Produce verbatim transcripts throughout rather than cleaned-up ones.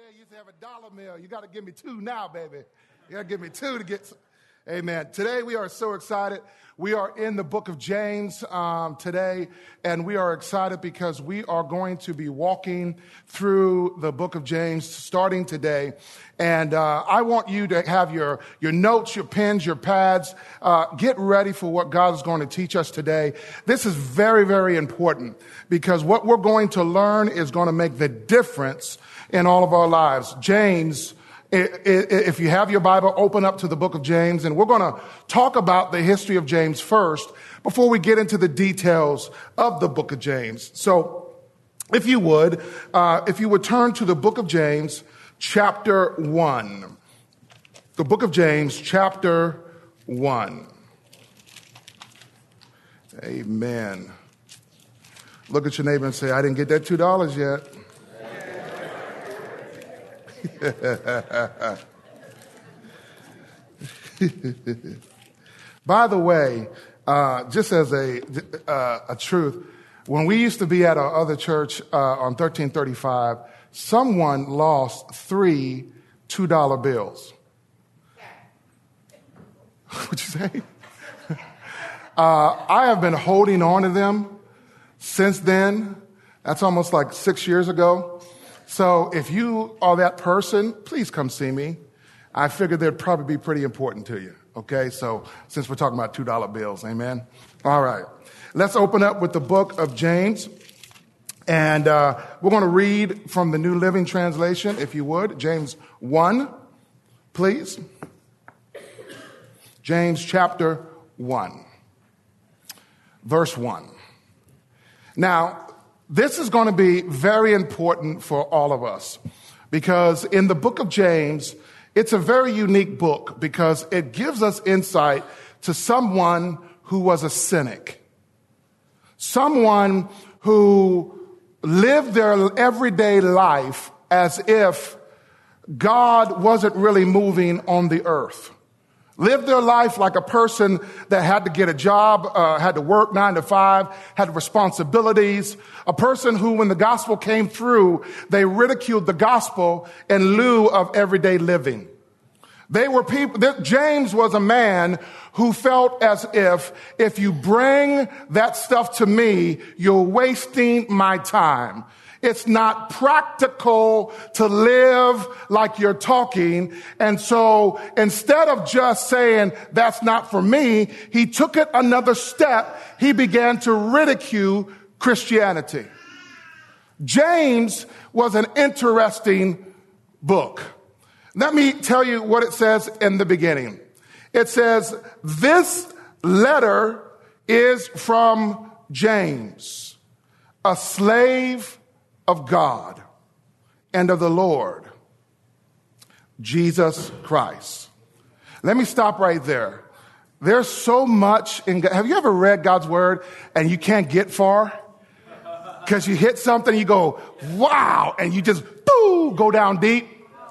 day, you used to have a dollar bill. You got to give me two now, baby. You got to give me two to get... Amen. Today, we are so excited. We are in the book of James um, today, and we are excited because we are going to be walking through the book of James starting today. And uh, I want you to have your, your notes, your pens, your pads. Uh, get ready for what God is going to teach us today. This is very, very important because what we're going to learn is going to make the difference in all of our lives. James, if you have your Bible, open up to the book of James, and we're going to talk about the history of James first before we get into the details of the book of James. So if you would, uh, if you would turn to the book of James, chapter one. The book of James, chapter one. Amen. Look at your neighbor and say, I didn't get that two dollars yet. By the way, uh, just as a uh, a truth, when we used to be at our other church uh, on thirteen thirty-five, someone lost three two dollar bills. What'd you say? uh, I have been holding on to them since then. That's almost like six years ago. So if you are that person, please come see me. I figured they'd probably be pretty important to you. Okay, so since we're talking about two dollar bills, amen? All right, let's open up with the book of James. And uh, we're going to read from the New Living Translation, if you would. James one, please. James chapter one, verse one. Now, this is going to be very important for all of us because in the book of James, it's a very unique book because it gives us insight to someone who was a cynic, someone who lived their everyday life as if God wasn't really moving on the earth. Lived their life like a person that had to get a job, uh, had to work nine to five, had responsibilities. A person who, when the gospel came through, they ridiculed the gospel in lieu of everyday living. They were people, James was a man who felt as if, if you bring that stuff to me, you're wasting my time. It's not practical to live like you're talking. And so instead of just saying, that's not for me, he took it another step. He began to ridicule Christianity. James was an interesting book. Let me tell you what it says in the beginning. It says, this letter is from James, a slave of God and of the Lord, Jesus Christ. Let me stop right there. There's so much in God. Have you ever read God's word and you can't get far? Because you hit something, you go, wow, and you just, boo, go down deep.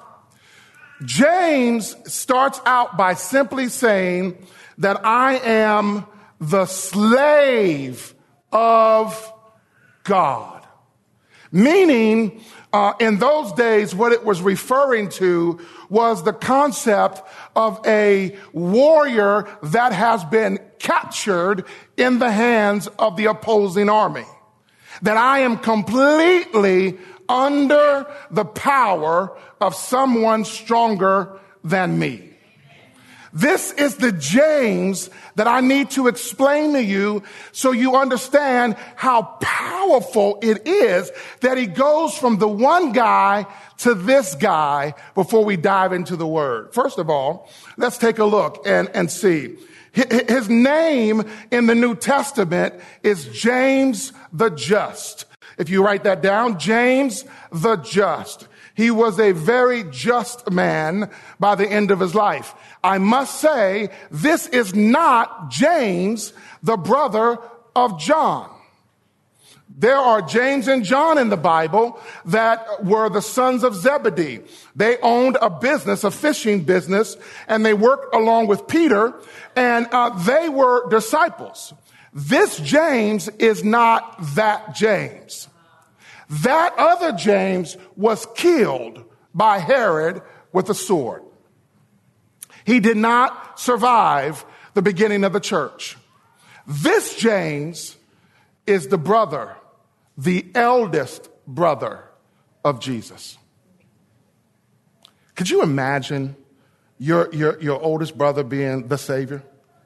James starts out by simply saying that I am the slave of God. Meaning, uh, in those days, what it was referring to was the concept of a warrior that has been captured in the hands of the opposing army. That I am completely under the power of someone stronger than me. This is the James that I need to explain to you so you understand how powerful it is that he goes from the one guy to this guy before we dive into the word. First of all, let's take a look and, and see. His name in the New Testament is James the Just. If you write that down, James the Just. He was a very just man by the end of his life. I must say, this is not James, the brother of John. There are James and John in the Bible that were the sons of Zebedee. They owned a business, a fishing business, and they worked along with Peter, and uh, they were disciples. This James is not that James. That other James was killed by Herod with a sword. He did not survive the beginning of the church. This James is the brother, the eldest brother of Jesus. Could you imagine your, your, your oldest brother being the Savior?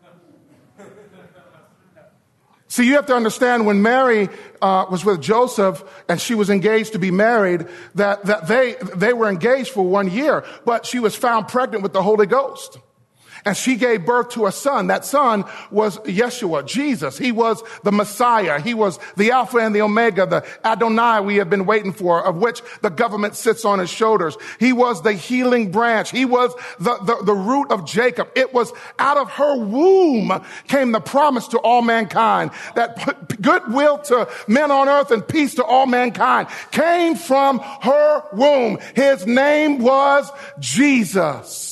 See, you have to understand when Mary uh, was with Joseph and she was engaged to be married, that, that they, they were engaged for one year, but she was found pregnant with the Holy Ghost. And she gave birth to a son. That son was Yeshua, Jesus. He was the Messiah. He was the Alpha and the Omega, the Adonai we have been waiting for, of which the government sits on his shoulders. He was the healing branch. He was the, the, the root of Jacob. It was out of her womb came the promise to all mankind that goodwill to men on earth and peace to all mankind came from her womb. His name was Jesus.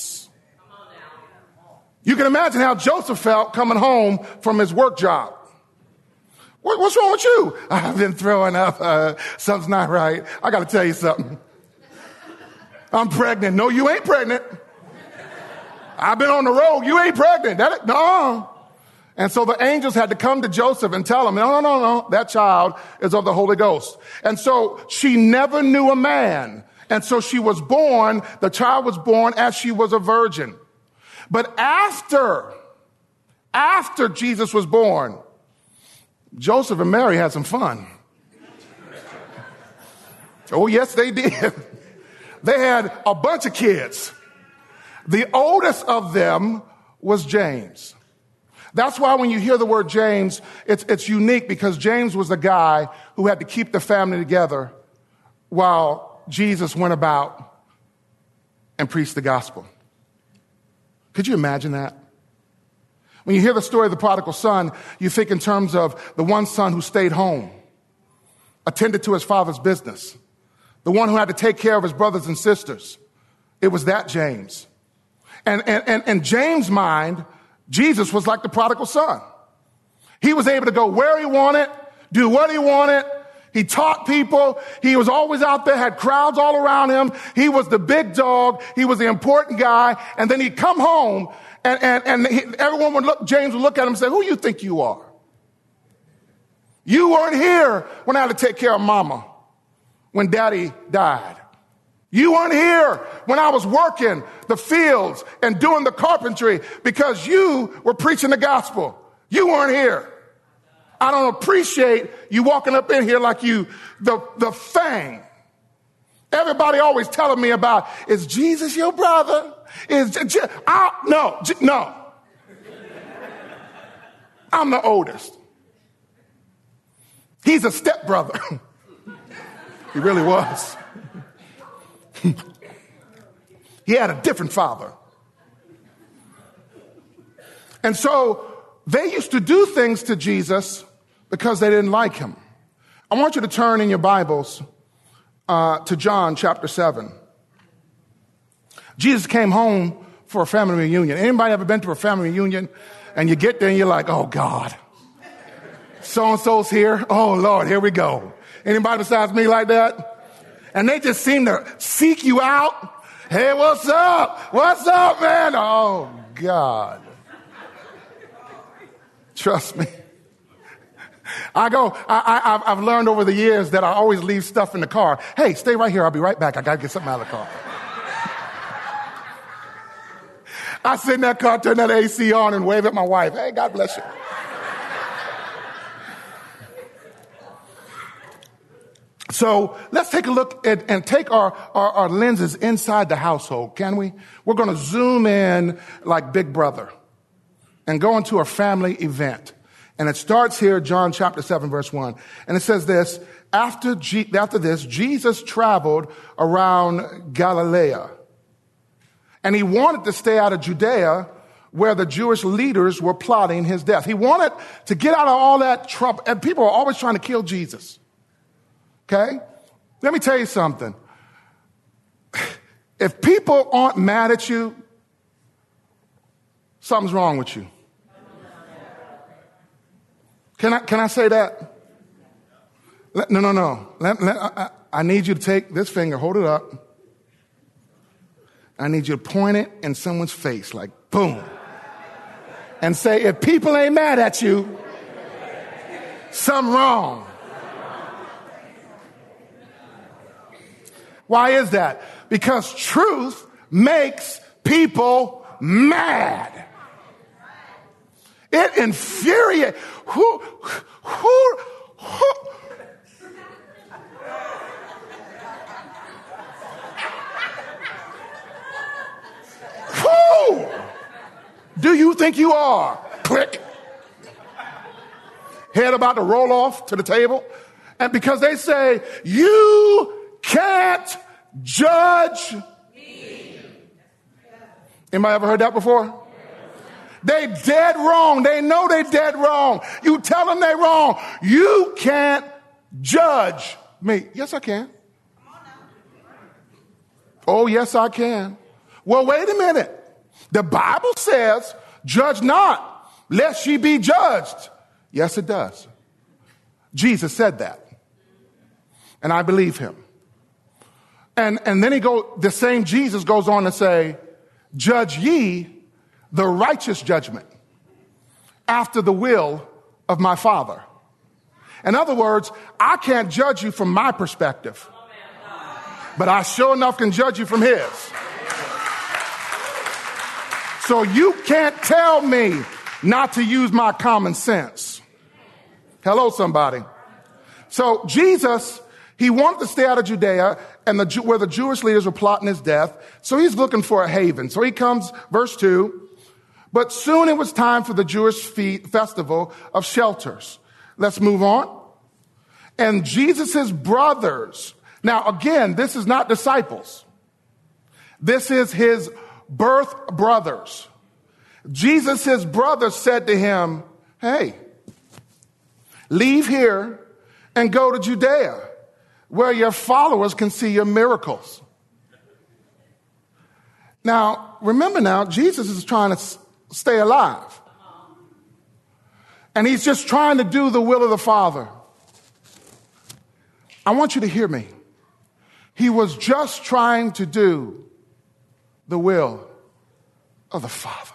You can imagine how Joseph felt coming home from his work job. What, what's wrong with you? I've been throwing up. Uh, something's not right. I got to tell you something. I'm pregnant. No, you ain't pregnant. I've been on the road. You ain't pregnant. That, no. And so the angels had to come to Joseph and tell him, no, no, no, no. That child is of the Holy Ghost. And so she never knew a man. And so she was born, the child was born as she was a virgin. But after, after Jesus was born, Joseph and Mary had some fun. Oh, yes, they did. They had a bunch of kids. The oldest of them was James. That's why when you hear the word James, it's, it's unique because James was the guy who had to keep the family together while Jesus went about and preached the gospel. Could you imagine that? When you hear the story of the prodigal son, you think in terms of the one son who stayed home, attended to his father's business, the one who had to take care of his brothers and sisters. It was that James. And, and, and in James' mind, Jesus was like the prodigal son. He was able to go where he wanted, do what he wanted. He taught people. He was always out there, had crowds all around him. He was the big dog. He was the important guy. And then he'd come home and, and, and he, everyone would look, James would look at him and say, who do you think you are? You weren't here when I had to take care of mama, when daddy died. You weren't here when I was working the fields and doing the carpentry because you were preaching the gospel. You weren't here. I don't appreciate you walking up in here like you, the, the thing. Everybody always telling me about, is Jesus your brother? Is I, no, no. I'm the oldest. He's a stepbrother. He really was. He had a different father. And so they used to do things to Jesus because they didn't like him. I want you to turn in your Bibles uh, to John chapter seven. Jesus came home for a family reunion. Anybody ever been to a family reunion and you get there and you're like, oh God, so-and-so's here. Oh Lord, here we go. Anybody besides me like that? And they just seem to seek you out. Hey, what's up? What's up, man? Oh God. Trust me. I go, I, I, I've learned over the years that I always leave stuff in the car. Hey, stay right here. I'll be right back. I got to get something out of the car. I sit in that car, turn that A C on and wave at my wife. Hey, God bless you. So let's take a look at and take our, our, our lenses inside the household, can we? We're going to zoom in like Big Brother and go into a family event. And it starts here, John chapter seven, verse one. And it says this, after, G- after this, Jesus traveled around Galilee. And he wanted to stay out of Judea where the Jewish leaders were plotting his death. He wanted to get out of all that trouble. And people are always trying to kill Jesus. Okay? Let me tell you something. If people aren't mad at you, something's wrong with you. Can I, can I say that? Let, no, no, no. Let, let, I, I need you to take this finger, hold it up. I need you to point it in someone's face, like boom. And say, if people ain't mad at you, something wrong. Why is that? Because truth makes people mad. It infuriates. Who, who, who? Who do you think you are? Click. Head about to roll off to the table. And because they say, you can't judge me. Anybody ever heard that before? They dead wrong. They know they dead wrong. You tell them they wrong. You can't judge me. Yes, I can. Oh, yes, I can. Well, wait a minute. The Bible says, judge not, lest ye be judged. Yes, it does. Jesus said that. And I believe him. And, and then he go, the same Jesus goes on to say, judge ye the righteous judgment after the will of my Father. In other words, I can't judge you from my perspective, but I sure enough can judge you from his. So you can't tell me not to use my common sense. Hello, somebody. So Jesus, he wanted to stay out of Judea and the, where the Jewish leaders were plotting his death. So he's looking for a haven. So he comes, verse two. But soon it was time for the Jewish fe- festival of shelters. Let's move on. And Jesus' brothers. Now, again, this is not disciples. This is his birth brothers. Jesus' brothers said to him, hey, leave here and go to Judea, where your followers can see your miracles. Now, remember now, Jesus is trying to s- stay alive. And he's just trying to do the will of the Father. I want you to hear me. He was just trying to do the will of the Father.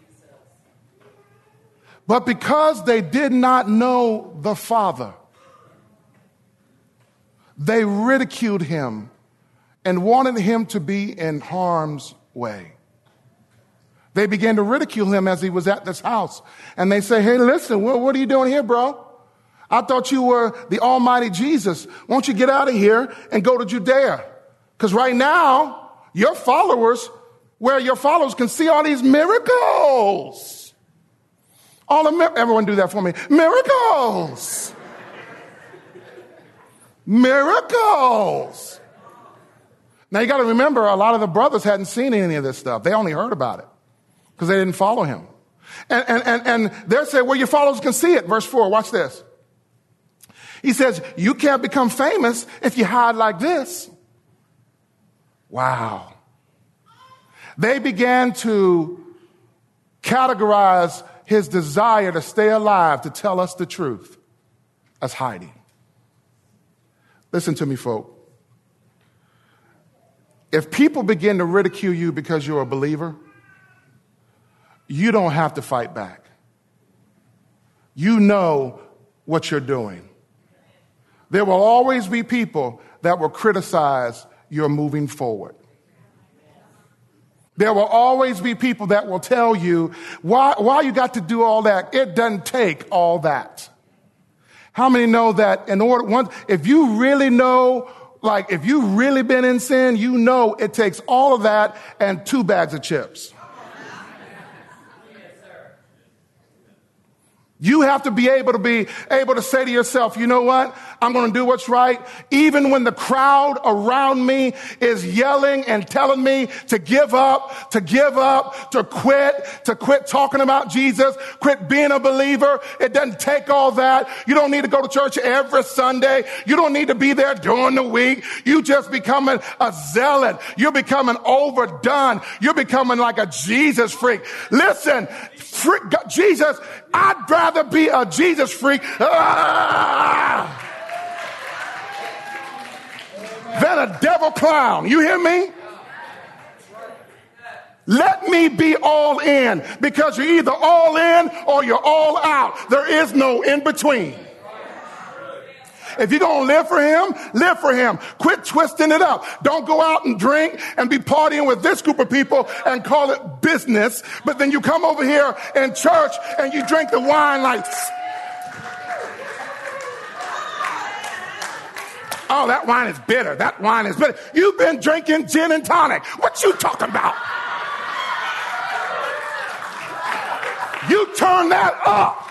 But because they did not know the Father, they ridiculed him and wanted him to be in harm's way. They began to ridicule him as he was at this house. And they say, hey, listen, what, what are you doing here, bro? I thought you were the almighty Jesus. Won't you get out of here and go to Judea? Because right now, your followers, where your followers can see all these miracles. All the mir- everyone do that for me. Miracles. Miracles. Now you got to remember, a lot of the brothers hadn't seen any of this stuff. They only heard about it because they didn't follow him. And, and, and, and they're saying, well, your followers can see it. Verse four, watch this. He says, you can't become famous if you hide like this. Wow. They began to categorize his desire to stay alive, to tell us the truth, as hiding. Listen to me, folk. If people begin to ridicule you because you're a believer, you don't have to fight back. You know what you're doing. There will always be people that will criticize your moving forward. There will always be people that will tell you, why, why you got to do all that? It doesn't take all that. How many know that in order, once, if you really know, like if you've really been in sin, you know it takes all of that and two bags of chips. You have to be able to be able to say to yourself, you know what? I'm going to do what's right. Even when the crowd around me is yelling and telling me to give up, to give up, to quit, to quit talking about Jesus, quit being a believer. It doesn't take all that. You don't need to go to church every Sunday. You don't need to be there during the week. You just becoming a zealot. You're becoming overdone. You're becoming like a Jesus freak. Listen, freak, Jesus, I'd rather be a Jesus freak ah, than a devil clown. You hear me? Let me be all in, because you're either all in or you're all out. There is no in between. If you're going to live for him, live for him. Quit twisting it up. Don't go out and drink and be partying with this group of people and call it business. But then you come over here in church and you drink the wine like, oh, that wine is bitter. That wine is bitter. You've been drinking gin and tonic. What you talking about? You turn that up.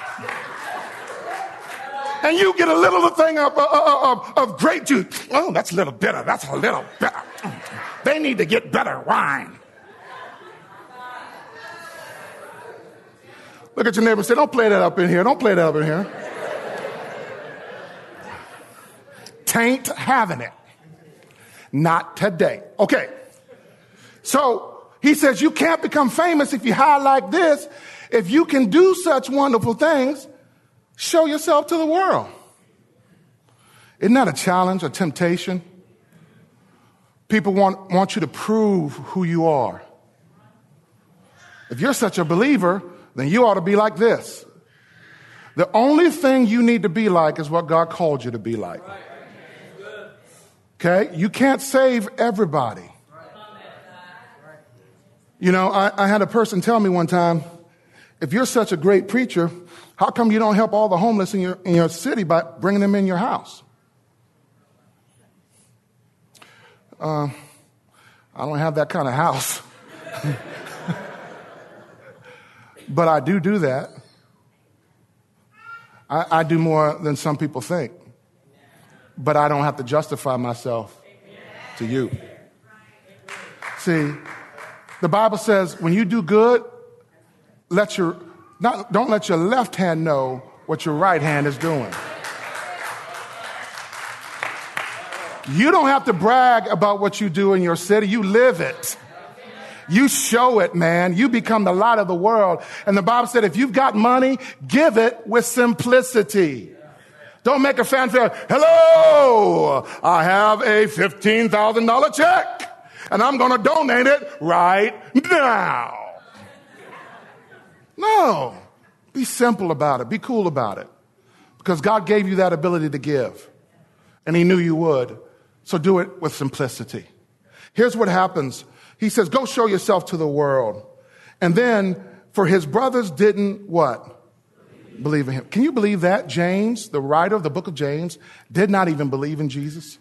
And you get a little thing of, of, of, of grape juice. Oh, that's a little bitter. That's a little bitter. They need to get better wine. Look at your neighbor and say, don't play that up in here. Don't play that up in here. Tain't having it. Not today. Okay. So he says you can't become famous if you hide like this. If you can do such wonderful things, show yourself to the world. Isn't that a challenge, a temptation? People want, want you to prove who you are. If you're such a believer, then you ought to be like this. The only thing you need to be like is what God called you to be like. Okay? You can't save everybody. You know, I, I had a person tell me one time, if you're such a great preacher, how come you don't help all the homeless in your, in your city by bringing them in your house? Uh, I don't have that kind of house. But I do do that. I, I do more than some people think. But I don't have to justify myself to you. See, the Bible says when you do good, let your not, don't let your left hand know what your right hand is doing. You don't have to brag about what you do in your city. You live it. You show it, man. You become the light of the world. And the Bible said if you've got money, give it with simplicity. Don't make a fanfare. Hello, I have a fifteen thousand dollars check, and I'm going to donate it right now. No. Be simple about it. Be cool about it. Because God gave you that ability to give. And he knew you would. So do it with simplicity. Here's what happens. He says, go show yourself to the world. And then, for his brothers didn't what? Believe in him. Can you believe that? James, the writer of the book of James, did not even believe in Jesus.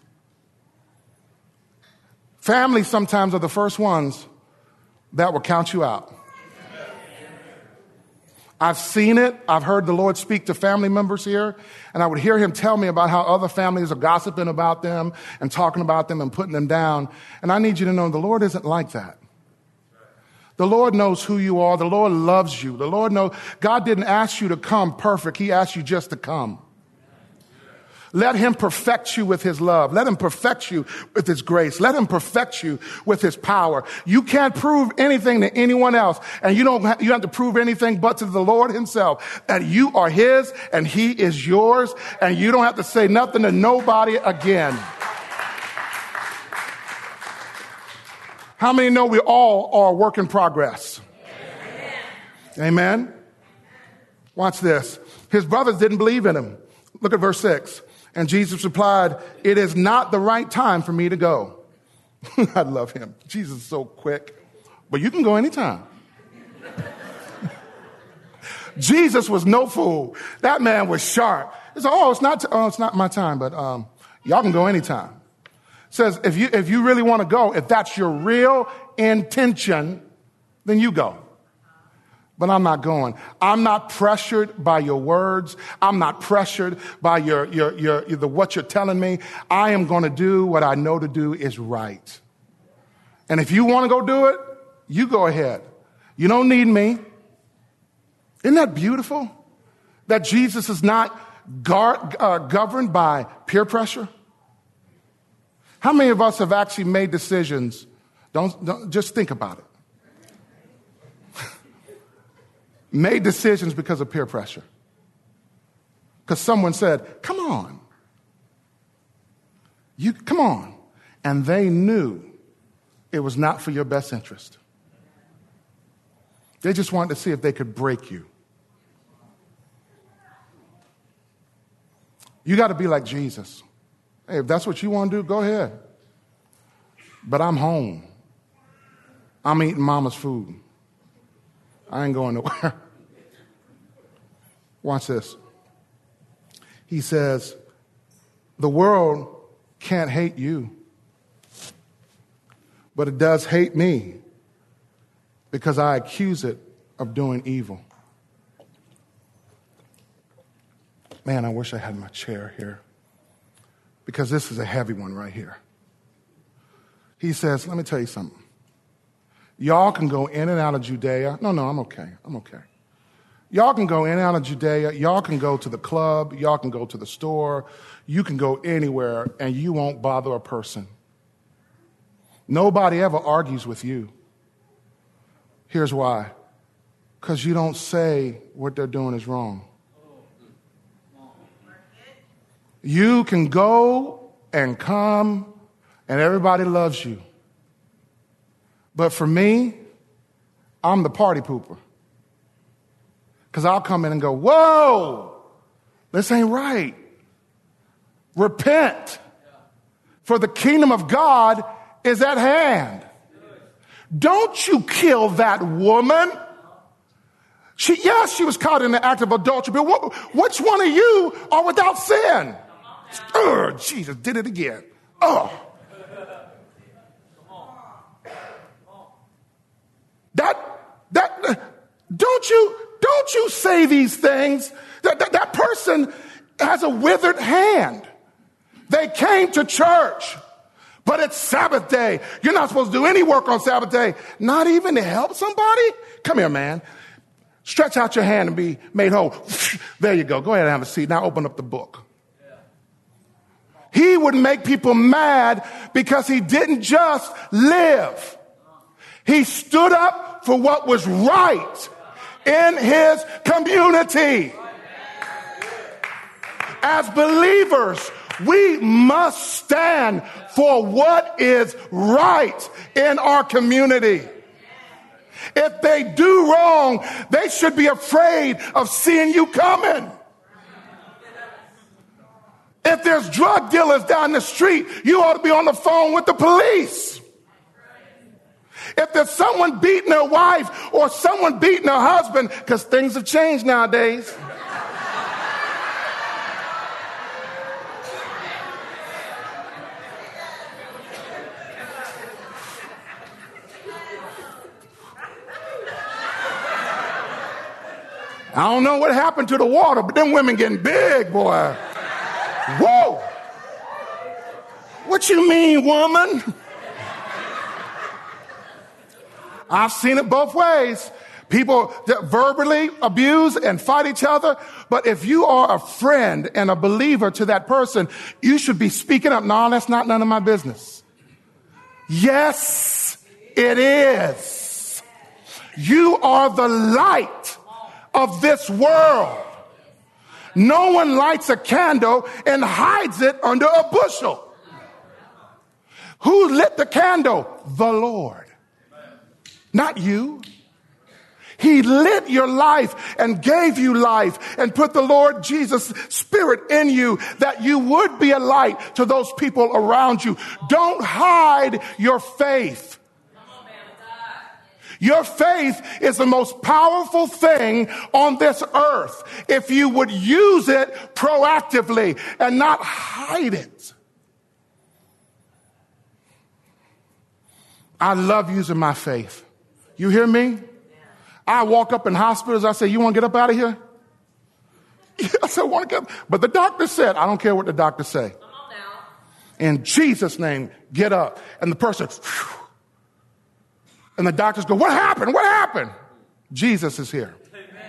Families sometimes are the first ones that will count you out. I've seen it. I've heard the Lord speak to family members here, and I would hear him tell me about how other families are gossiping about them and talking about them and putting them down. And I need you to know the Lord isn't like that. The Lord knows who you are. The Lord loves you. The Lord knows. God didn't ask you to come perfect. He asked you just to come. Let him perfect you with his love. Let him perfect you with his grace. Let him perfect you with his power. You can't prove anything to anyone else. And you don't have, you have to prove anything but to the Lord himself that you are his and he is yours. And you don't have to say nothing to nobody again. How many know we all are a work in progress? Amen. Amen. Watch this. His brothers didn't believe in him. Look at verse six. And Jesus replied, it is not the right time for me to go. I love him. Jesus is so quick. But you can go anytime. Jesus was no fool. That man was sharp. He said, oh, it's not, t- oh, it's not my time, but um, y'all can go anytime. Says, if you, if you really want to go, if that's your real intention, then you go. But I'm not going. I'm not pressured by your words. I'm not pressured by your, your, your, your the, what you're telling me. I am going to do what I know to do is right. And if you want to go do it, you go ahead. You don't need me. Isn't that beautiful? That Jesus is not gar, uh, governed by peer pressure. How many of us have actually made decisions? Don't, don't just think about it. Made decisions because of peer pressure. Because someone said, come on. You come on. And they knew it was not for your best interest. They just wanted to see if they could break you. You got to be like Jesus. Hey, if that's what you want to do, go ahead. But I'm home. I'm eating mama's food. I ain't going nowhere. Watch this. He says, the world can't hate you, but it does hate me because I accuse it of doing evil. Man, I wish I had my chair here because this is a heavy one right here. He says, let me tell you something. Y'all can go in and out of Judea. No, no, I'm okay. I'm okay. Y'all can go in and out of Judea. Y'all can go to the club. Y'all can go to the store. You can go anywhere, and you won't bother a person. Nobody ever argues with you. Here's why. Because you don't say what they're doing is wrong. You can go and come, and everybody loves you. But for me, I'm the party pooper. Because I'll come in and go, whoa, this ain't right. Repent, for the kingdom of God is at hand. Don't you kill that woman. She, yes, she was caught in the act of adultery, but what, which one of you are without sin? Oh, Jesus did it again. Oh. That, that, don't you, don't you say these things. That, that, that person has a withered hand. They came to church, but it's Sabbath day. You're not supposed to do any work on Sabbath day. Not even to help somebody? Come here, man. Stretch out your hand and be made whole. There you go. Go ahead and have a seat. Now open up the book. He would make people mad because he didn't just live. He stood up for what was right in his community. As believers, we must stand for what is right in our community. If they do wrong, they should be afraid of seeing you coming. If there's drug dealers down the street, you ought to be on the phone with the police. If there's someone beating their wife or someone beating their husband, because things have changed nowadays. I don't know what happened to the water, but them women getting big, boy. Whoa! What you mean, woman? I've seen it both ways. People that verbally abuse and fight each other. But if you are a friend and a believer to that person, you should be speaking up. No, that's not none of my business. Yes, it is. You are the light of this world. No one lights a candle and hides it under a bushel. Who lit the candle? The Lord. Not you. He lit your life and gave you life and put the Lord Jesus' Spirit in you that you would be a light to those people around you. Don't hide your faith. Your faith is the most powerful thing on this earth if you would use it proactively and not hide it. I love using my faith. You hear me? I walk up in hospitals. I say, you want to get up out of here? I said, I want to get up. But the doctor said, I don't care what the doctor say. In Jesus' name, get up. And the person, whew, and the doctors go, what happened? What happened? Jesus is here.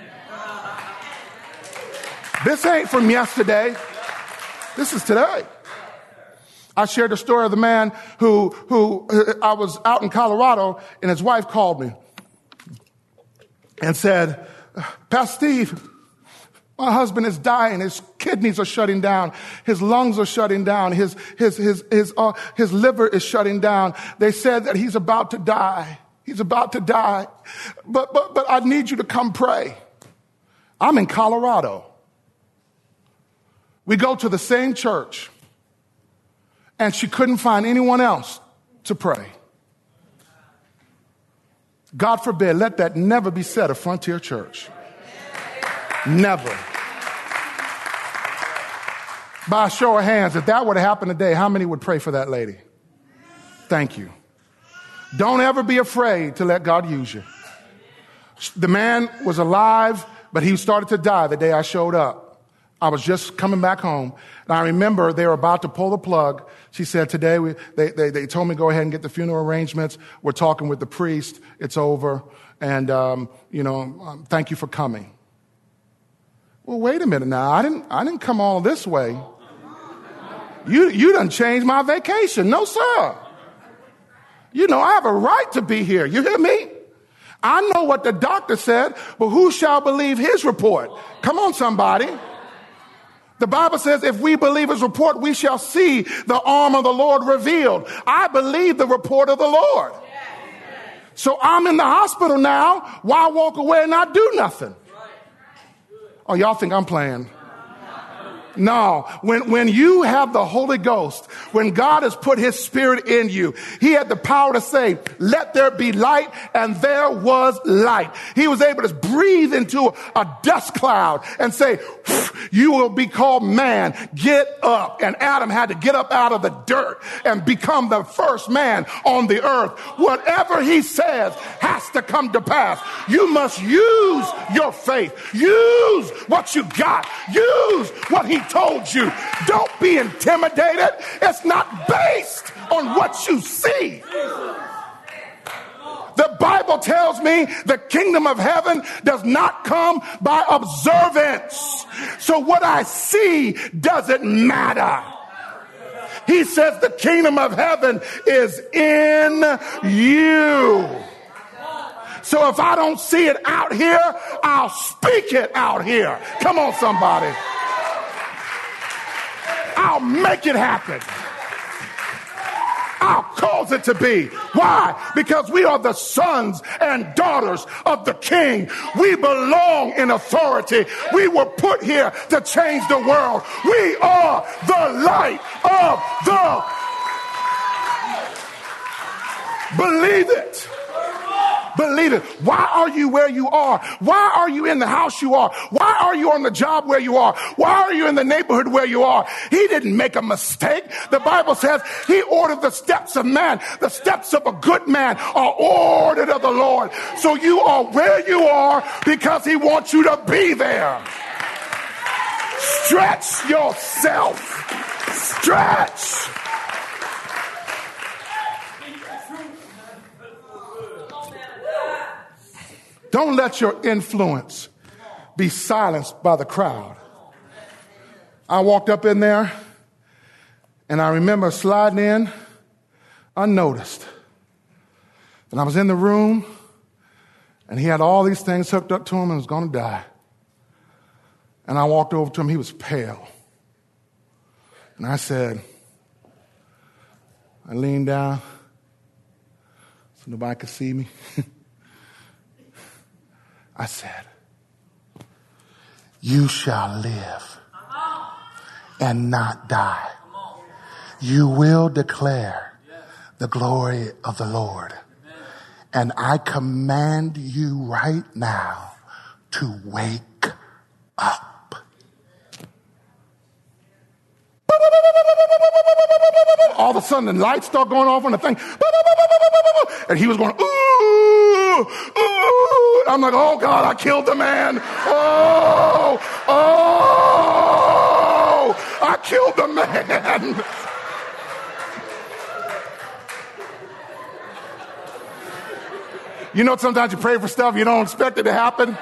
This ain't from yesterday. This is today. I shared the story of the man who, who I was out in Colorado and his wife called me and said, Pastor Steve, my husband is dying. His kidneys are shutting down. His lungs are shutting down. His, his, his, his, uh, his liver is shutting down. They said that he's about to die. He's about to die. But, but, but I need you to come pray. I'm in Colorado. We go to the same church, and she couldn't find anyone else to pray. God forbid, let that never be said of Frontier Church. Never. By a show of hands, if that were to happen today, how many would pray for that lady? Thank you. Don't ever be afraid to let God use you. The man was alive, but he started to die the day I showed up. I was just coming back home, and I remember they were about to pull the plug. She said, today, we, they, they, they told me to go ahead and get the funeral arrangements. We're talking with the priest. It's over. And, um, you know, um, thank you for coming. Well, wait a minute now. I didn't, I didn't come all this way. You, you done changed my vacation. No, sir. You know, I have a right to be here. You hear me? I know what the doctor said, but who shall believe his report? Come on, somebody. The Bible says if we believe his report, we shall see the arm of the Lord revealed. I believe the report of the Lord. So I'm in the hospital now. Why walk away and not do nothing? Oh, y'all think I'm playing? No, when, when you have the Holy Ghost, when God has put his spirit in you, he had the power to say, let there be light, and there was light. He was able to breathe into a dust cloud and say, you will be called man, get up. And Adam had to get up out of the dirt and become the first man on the earth. Whatever he says has to come to pass. You must use your faith. Use what you got. Use what he told you. Don't be intimidated. It's not based on what you see. The Bible tells me the kingdom of heaven does not come by observance. So what I see doesn't matter. He says the kingdom of heaven is in you. So if I don't see it out here, I'll speak it out here. Come on, somebody. I'll make it happen. I'll cause it to be. Why? Because we are the sons and daughters of the King. We belong in authority. We were put here to change the world. We are the light of the... Believe it. Believe it. Why are you where you are? Why are you in the house you are? Why are you on the job where you are? Why are you in the neighborhood where you are? He didn't make a mistake. The Bible says he ordered the steps of man. The steps of a good man are ordered of the Lord. So you are where you are because he wants you to be there. Stretch yourself. Stretch. Don't let your influence be silenced by the crowd. I walked up in there, and I remember sliding in unnoticed. And I was in the room, and he had all these things hooked up to him and was going to die. And I walked over to him. He was pale. And I said, I leaned down so nobody could see me. I said, you shall live and not die. You will declare the glory of the Lord. And I command you right now to wake up. All of a sudden, the lights start going off on the thing. And he was going, ooh, ooh. I'm like, oh, God, I killed the man. Oh, oh, I killed the man. You know, sometimes you pray for stuff you don't expect it to happen.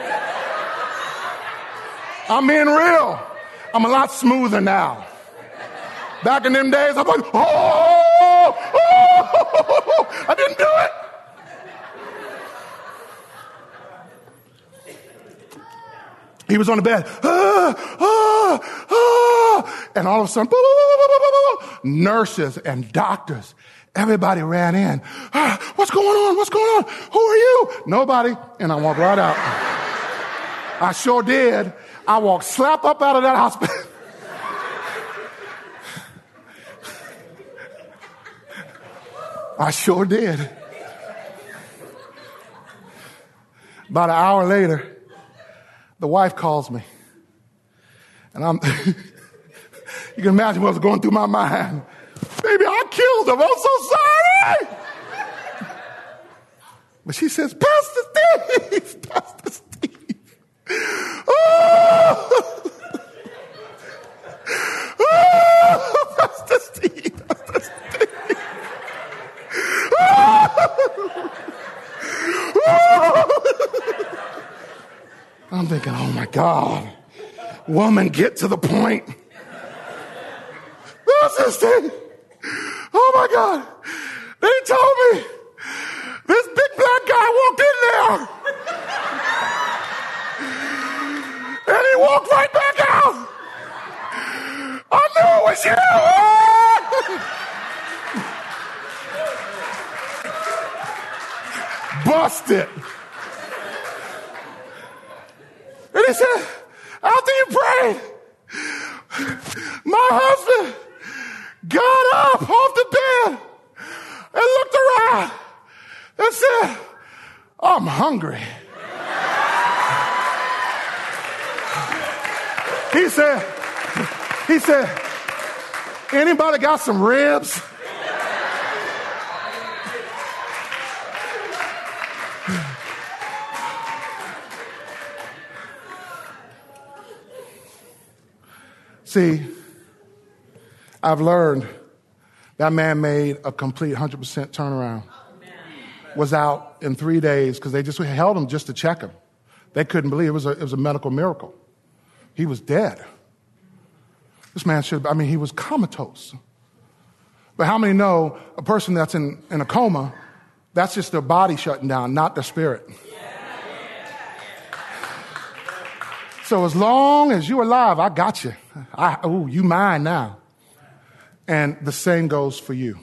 I'm being real. I'm a lot smoother now. Back in them days, I'm like, oh, oh, I didn't do it. He was on the bed, ah, ah, ah, and all of a sudden, nurses and doctors, Everybody ran in. Ah, what's going on? What's going on? Who are you? Nobody. And I walked right out. I sure did. I walked slap up out of that hospital. I sure did. About an hour later, the wife calls me. And I'm, you can imagine what's going through my mind. Baby, I killed him. I'm so sorry. But she says, Pastor Steve, Pastor Steve. Oh, oh Pastor Steve, Pastor Steve. Oh. Oh. I'm thinking, oh my God, woman, get to the point. Pastor Steve. Oh my God. They told me this big black guy walked in there. And he walked right back out. I knew it was you. Busted. And he said, after you prayed, my husband got up off the bed and looked around and said, I'm hungry. He said, he said, anybody got some ribs? See, I've learned that man made a complete one hundred percent turnaround. Was out in three days because they just held him just to check him. They couldn't believe it. It was a, it was a medical miracle. He was dead. This man should, I mean, he was comatose. But how many know a person that's in, in a coma, that's just their body shutting down, not their spirit? So as long as you're alive, I got you. I, oh, you mine now. And the same goes for you.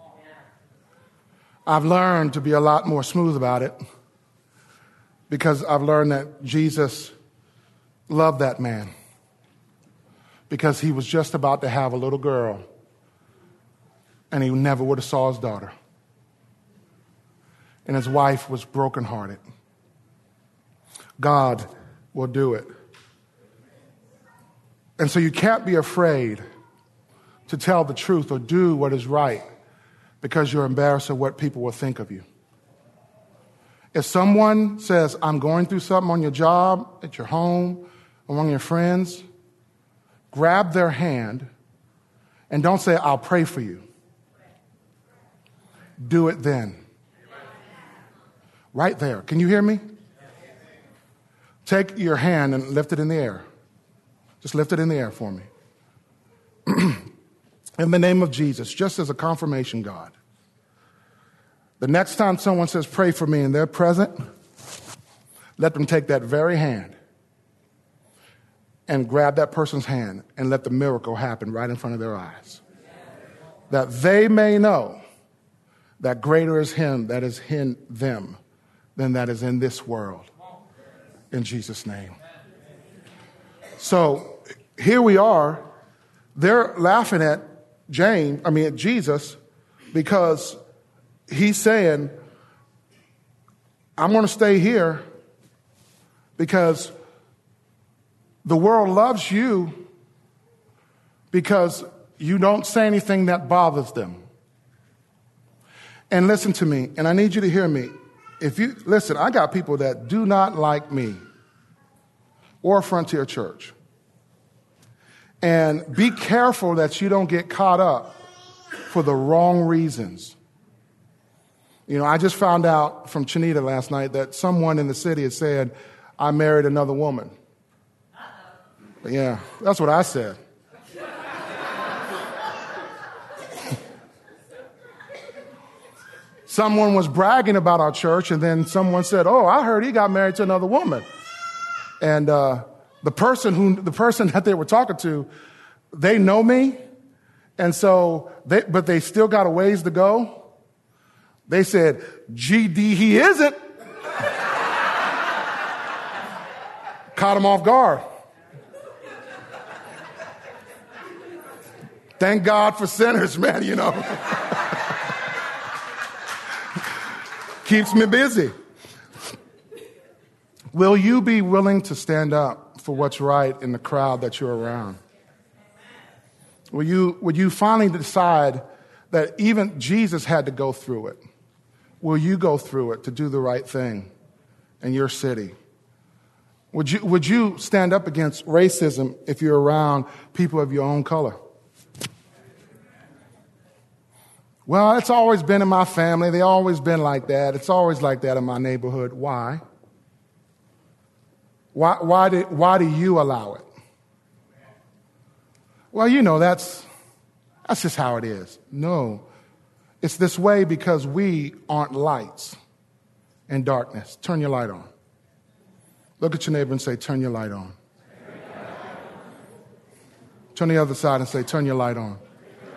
I've learned to be a lot more smooth about it because I've learned that Jesus loved that man because he was just about to have a little girl and he never would have saw his daughter. And his wife was brokenhearted. God will do it. And so you can't be afraid to tell the truth or do what is right because you're embarrassed of what people will think of you. If someone says, I'm going through something on your job, at your home, among your friends, grab their hand and don't say, I'll pray for you. Do it then. Right there. Can you hear me? Take your hand and lift it in the air. Just lift it in the air for me. In the name of Jesus, just as a confirmation, God. The next time someone says, pray for me, and they're present, let them take that very hand and grab that person's hand and let the miracle happen right in front of their eyes. That they may know that greater is him that is in them than that is in this world. In Jesus' name. So here we are. They're laughing at James, I mean at Jesus, because he's saying, I'm going to stay here because the world loves you because you don't say anything that bothers them. And listen to me, and I need you to hear me. If you listen, I got people that do not like me or Frontier Church. And be careful that you don't get caught up for the wrong reasons. You know, I just found out from Chinita last night that someone in the city had said, I married another woman. Yeah, that's what I said. Someone was bragging about our church, and then someone said, oh, I heard he got married to another woman. And uh, the person who, the person that they were talking to, they know me. And so, they, but they still got a ways to go. They said, G D, he isn't. Caught him off guard. Thank God for sinners, man, you know. Keeps me busy. Will you be willing to stand up for what's right in the crowd that you're around? Will you, will you finally decide that even Jesus had to go through it? Will you go through it to do the right thing in your city? Would you, would you stand up against racism if you're around people of your own color? Well, it's always been in my family. They always been like that. It's always like that in my neighborhood. Why? Why, why, did, why do you allow it? Well, you know, that's, that's just how it is. No, it's this way because we aren't lights in darkness. Turn your light on. Look at your neighbor and say, turn your light on. Turn the other side and say, turn your light on.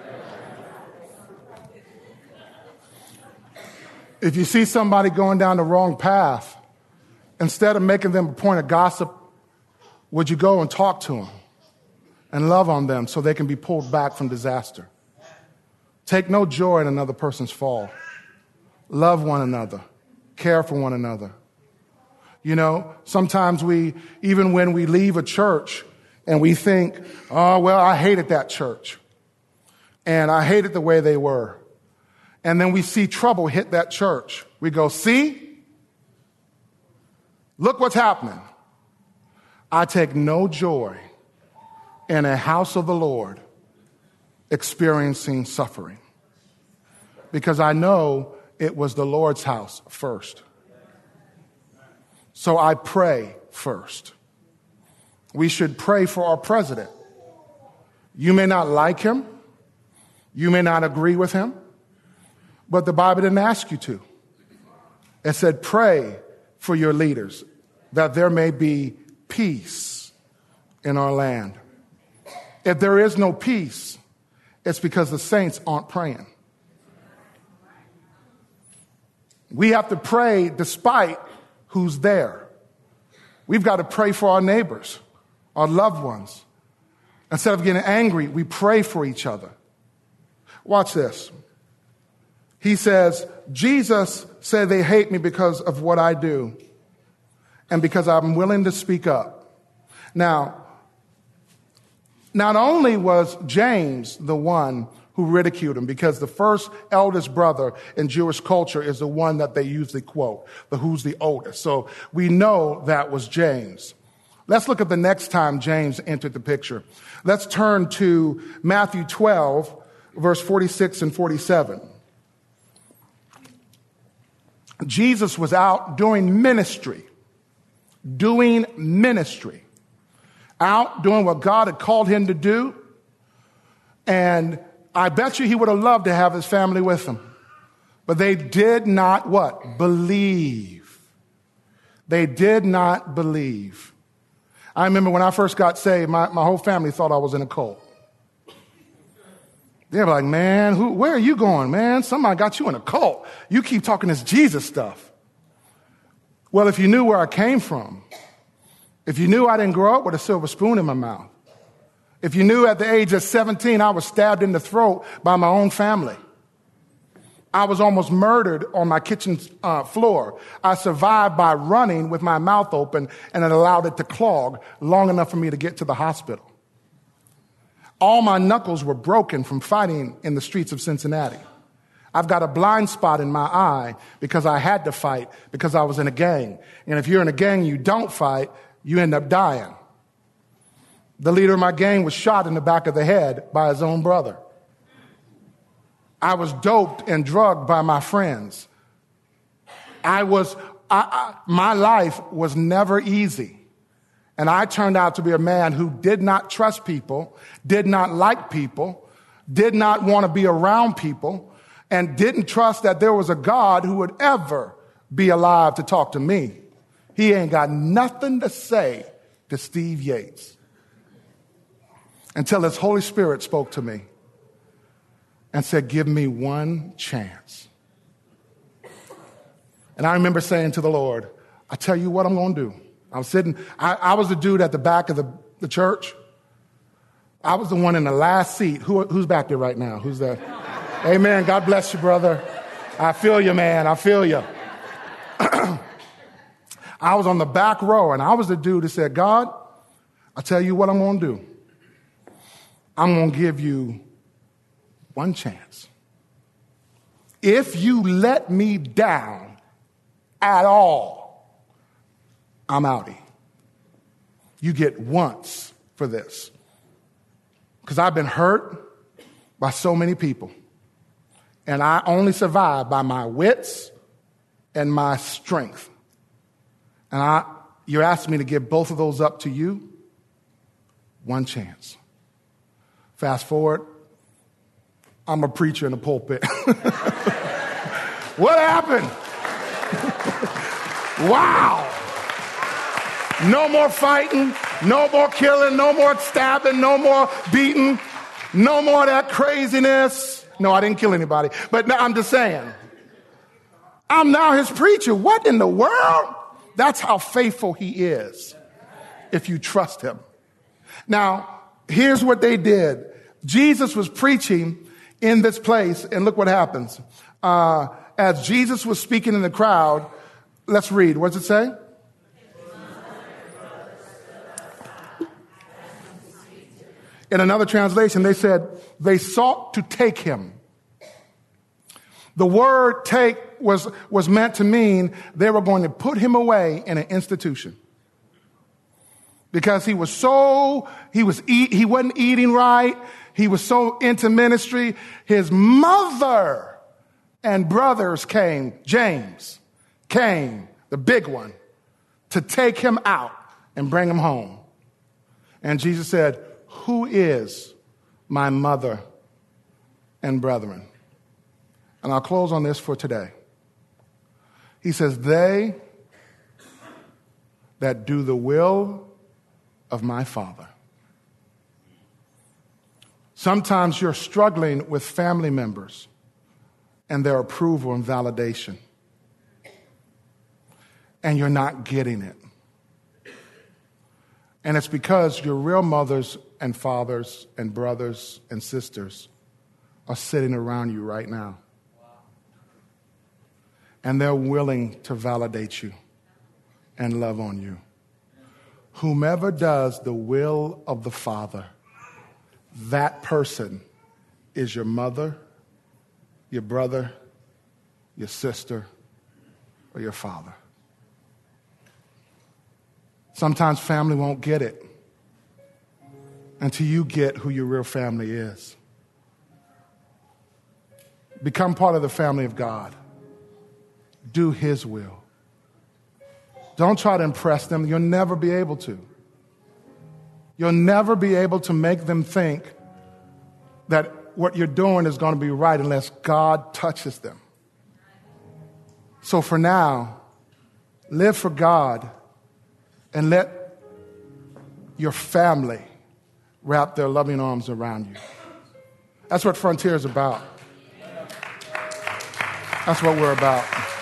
If you see somebody going down the wrong path, instead of making them a point of gossip, would you go and talk to them and love on them so they can be pulled back from disaster? Take no joy in another person's fall. Love one another. Care for one another. You know, sometimes we, even when we leave a church and we think, oh, well, I hated that church. And I hated the way they were. And then we see trouble hit that church. We go, see? Look what's happening. I take no joy in a house of the Lord experiencing suffering, because I know it was the Lord's house first. So I pray first. We should pray for our president. You may not like him. You may not agree with him. But the Bible didn't ask you to. It said, pray for your leaders that there may be peace in our land. If there is no peace, it's because the saints aren't praying. We have to pray despite who's there. We've got to pray for our neighbors, our loved ones. Instead of getting angry, we pray for each other. Watch this. He says, Jesus said they hate me because of what I do and because I'm willing to speak up. Now, not only was James the one who ridiculed him, because the first eldest brother in Jewish culture is the one that they usually quote, the who's the oldest. So we know that was James. Let's look at the next time James entered the picture. Let's turn to Matthew twelve, verse forty-six and forty-seven. Jesus was out doing ministry, doing ministry, out doing what God had called him to do. And I bet you he would have loved to have his family with him. But they did not what? Believe. They did not believe. I remember when I first got saved, my, my whole family thought I was in a cult. They were like, man, who, where are you going, man? Somebody got you in a cult. You keep talking this Jesus stuff. Well, if you knew where I came from, if you knew I didn't grow up with a silver spoon in my mouth, if you knew at the age of seventeen I was stabbed in the throat by my own family, I was almost murdered on my kitchen uh, floor. I survived by running with my mouth open, and it allowed it to clog long enough for me to get to the hospital. All my knuckles were broken from fighting in the streets of Cincinnati. I've got a blind spot in my eye because I had to fight because I was in a gang. And if you're in a gang, you don't fight, you end up dying. The leader of my gang was shot in the back of the head by his own brother. I was doped and drugged by my friends. I was, I, I, my life was never easy. And I turned out to be a man who did not trust people, did not like people, did not want to be around people, and didn't trust that there was a God who would ever be alive to talk to me. He ain't got nothing to say to Steve Yates until his Holy Spirit spoke to me and said, give me one chance. And I remember saying to the Lord, I tell you what I'm going to do. I was sitting, I, I was the dude at the back of the, the church. I was the one in the last seat. Who, who's back there right now? Who's there? Amen. God bless you, brother. I feel you, man. I feel you. I was on the back row, and I was the dude that said, God, I tell you what I'm going to do. I'm going to give you one chance. If you let me down at all, I'm outie. You get once for this. Because I've been hurt by so many people. And I only survive by my wits and my strength. And I, you're asking me to give both of those up to you? One chance. Fast forward, I'm a preacher in the pulpit. What happened? Wow. No more fighting, no more killing, no more stabbing, no more beating, no more of that craziness. No, I didn't kill anybody, but no, I'm just saying. I'm now his preacher. What in the world? That's how faithful he is if you trust him. Now, here's what they did. Jesus was preaching in this place, and look what happens. Uh, as Jesus was speaking in the crowd, let's read. What does it say? In another translation, they said, they sought to take him. The word take was, was meant to mean they were going to put him away in an institution. Because he was so, he was eat, he wasn't eating right. He was so into ministry. His mother and brothers came, James came, the big one, to take him out and bring him home. And Jesus said, who is my mother and brethren? And I'll close on this for today. He says, they that do the will of my Father. Sometimes you're struggling with family members and their approval and validation, and you're not getting it. And it's because your real mothers and fathers and brothers and sisters are sitting around you right now. And they're willing to validate you and love on you. Whomever does the will of the Father, that person is your mother, your brother, your sister, or your father. Sometimes family won't get it until you get who your real family is. Become part of the family of God. Do his will. Don't try to impress them. You'll never be able to. You'll never be able to make them think that what you're doing is going to be right unless God touches them. So for now, live for God and let your family wrap their loving arms around you. That's what Frontier is about. That's what we're about.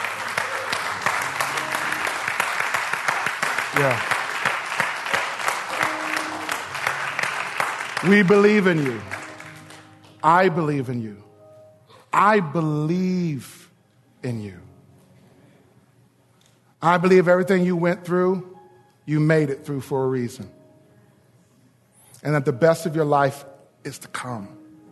Yeah. We believe in you. I believe in you. I believe in you. I believe everything you went through, you made it through for a reason. And that the best of your life is to come.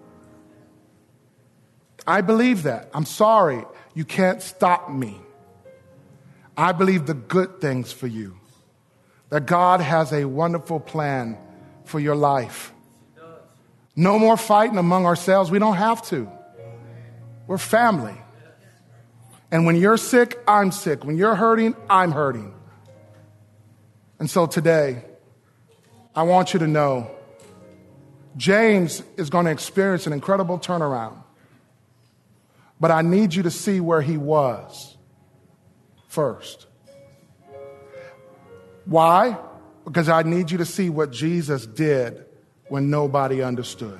I believe that. I'm sorry. You can't stop me. I believe the good things for you. That God has a wonderful plan for your life. No more fighting among ourselves. We don't have to. We're family. And when you're sick, I'm sick. When you're hurting, I'm hurting. And so today, I want you to know, James is going to experience an incredible turnaround. But I need you to see where he was first. Why? Because I need you to see what Jesus did when nobody understood.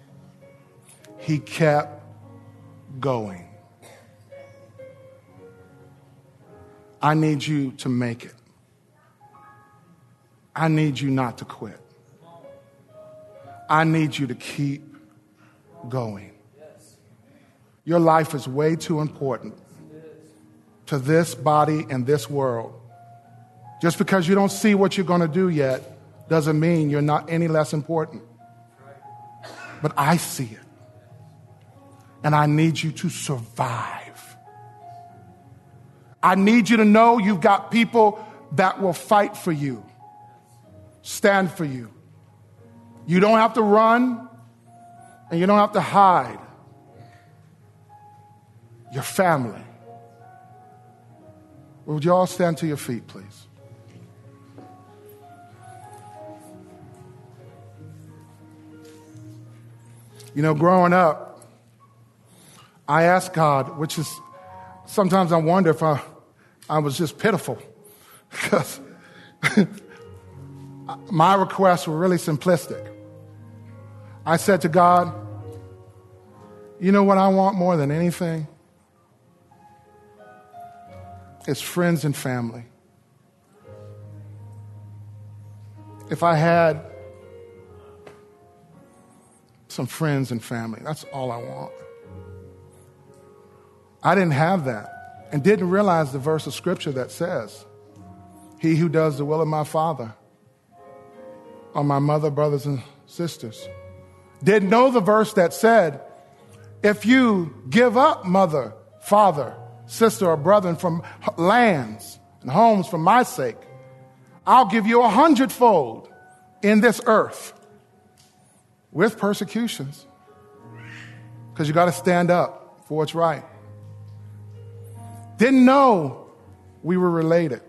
He kept going. I need you to make it. I need you not to quit. I need you to keep going. Your life is way too important to this body and this world. Just because you don't see what you're going to do yet doesn't mean you're not any less important. But I see it. And I need you to survive. I need you to know you've got people that will fight for you, stand for you. You don't have to run and you don't have to hide. Your family. Would you all stand to your feet, please? You know, growing up, I asked God, which is, sometimes I wonder if I, I was just pitiful, because my requests were really simplistic. I said to God, you know what I want more than anything? It's friends and family. If I had some friends and family, that's all I want. I didn't have that and didn't realize the verse of scripture that says, he who does the will of my Father are my mother, brothers, and sisters. Didn't know the verse that said, if you give up mother, father, sister, or brother from lands and homes for my sake, I'll give you a hundredfold in this earth with persecutions. Because you got to stand up for what's right. Didn't know we were related.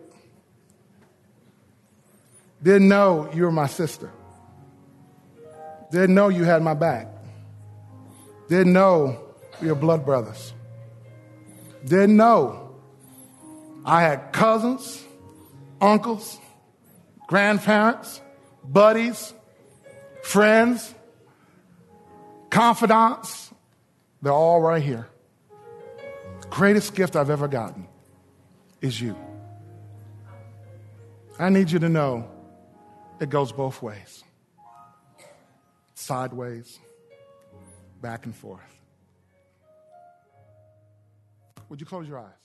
Didn't know you were my sister. Didn't know you had my back. Didn't know we were blood brothers. Didn't know I had cousins, uncles, grandparents, buddies, friends, confidants. They're all right here. The greatest gift I've ever gotten is you. I need you to know it goes both ways. Sideways, back and forth. Would you close your eyes?